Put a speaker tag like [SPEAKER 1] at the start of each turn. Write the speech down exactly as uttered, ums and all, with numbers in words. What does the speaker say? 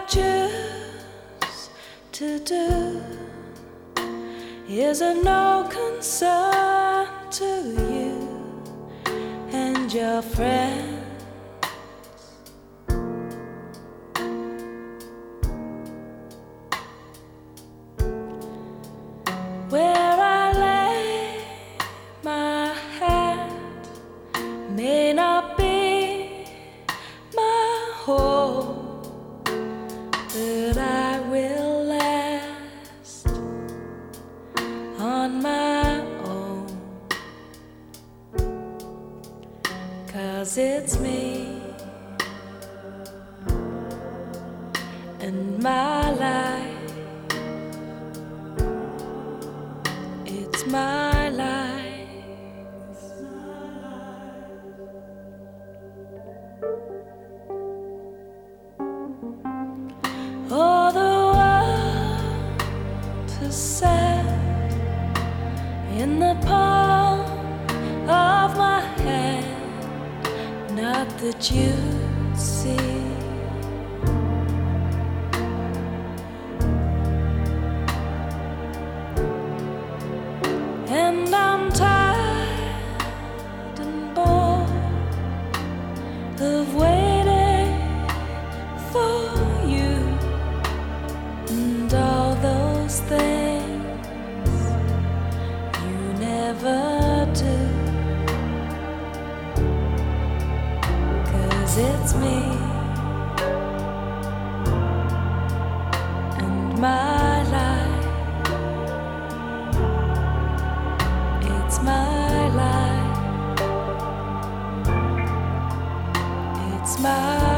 [SPEAKER 1] choose to do is of no concern to you and your friends. Where I lay my head may not be my home, but I will last on my own, 'cause it's me and my life. It's my life. Oh, the world is set in the palm of my hand, not that you'd see. And I'm tired and bored of waiting for you and all those things you never do, 'cause it's me and my life. It's my life. It's my